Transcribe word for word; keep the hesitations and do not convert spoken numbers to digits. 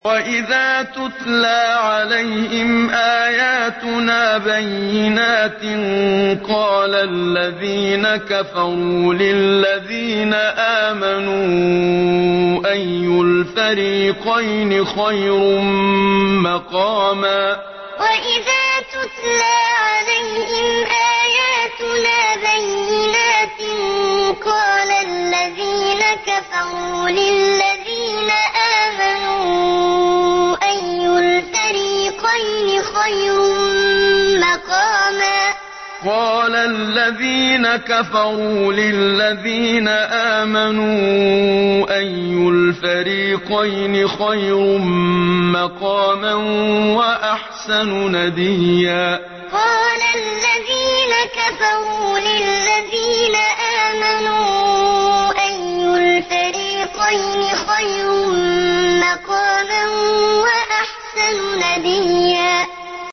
وَإِذَا تُتْلَىٰ عَلَيْهِمْ آيَاتُنَا بَيِّنَاتٍ قَالَ الَّذِينَ كَفَرُوا لِلَّذِينَ آمَنُوا أَيُّ الْفَرِيقَيْنِ خَيْرٌ مَّقَامًا وَإِذَا تُتْلَىٰ عَلَيْهِمْ آيَاتُنَا بَيِّنَاتٍ قَالَ الَّذِينَ كَفَرُوا لِلَّذِينَ آمَنُوا أَيُّ الْفَرِيقَيْنِ خَيْرٌ مَّقَامًا قَالَ الَّذِينَ كَفَرُوا لِلَّذِينَ آمَنُوا أَيُّ الْفَرِيقَيْنِ خَيْرٌ مَّقَامًا وَأَحْسَنُ نَدِيًّا قَالَ الَّذِينَ كَفَرُوا لِلَّذِينَ آمَنُوا أَيُّ الْفَرِيقَيْنِ خَيْرٌ مَّقَامًا وَأَحْسَنُ نَدِيًّا